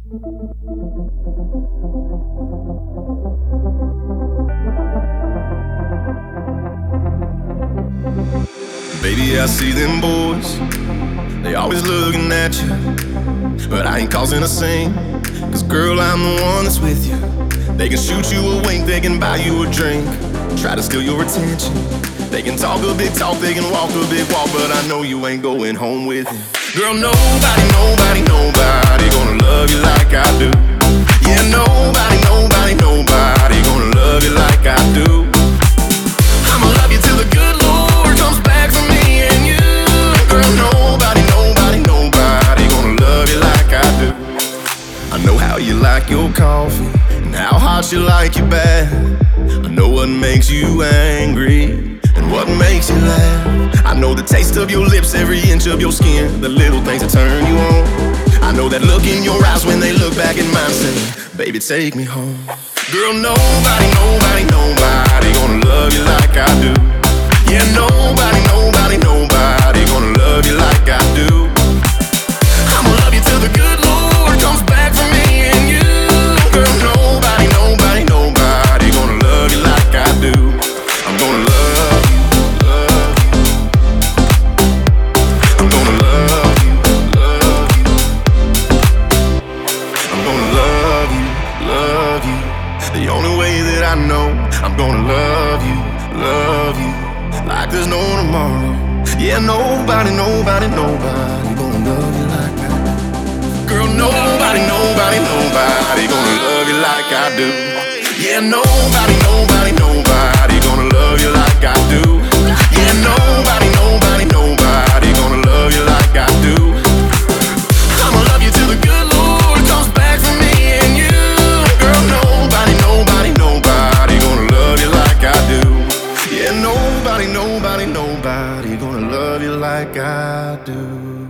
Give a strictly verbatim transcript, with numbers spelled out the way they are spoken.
Baby, I see them boys, they always looking at you, but I ain't causing a scene, cause girl, I'm the one that's with you. They can shoot you a wink, they can buy you a drink, try to steal your attention. They can talk a big talk, they can walk a big walk, but I know you ain't going home with it. Girl, nobody, nobody, nobody gonna love you like I do. Yeah, nobody, nobody, nobody gonna love you like I do. I'ma love you till the good Lord comes back for me and you. Girl, nobody, nobody, nobody gonna love you like I do. I know how you like your coffee and how hot you like your bath. I know what makes you angry and what makes you laugh. I know the taste of your lips, every inch of your skin, the little things that turn you on. I know that look in your eyes when they look back at mine, say, baby, take me home. Girl, nobody, nobody, nobody gonna love you like I do. Yeah, nobody, nobody, nobody gonna love you like I do. I'ma love you till the good Lord comes back for me and you. Girl, nobody, nobody, nobody gonna love you like I do. I'm gonna love you, love you. I'm gonna love you, love you. I'm gonna love you, love you. The only way that I know, I'm gonna love you, love you, like there's no tomorrow. Yeah, nobody, nobody, nobody gonna love you like I do. Girl, nobody, nobody, nobody gonna love you like I do. Yeah, nobody, nobody, nobody gonna love you like I do. Yeah, nobody, nobody, nobody gonna love you like I do. I'ma love you till the good Lord comes back for me and you. Girl, nobody, nobody, nobody gonna love you like I do. Yeah, nobody, nobody, nobody gonna love you like I do.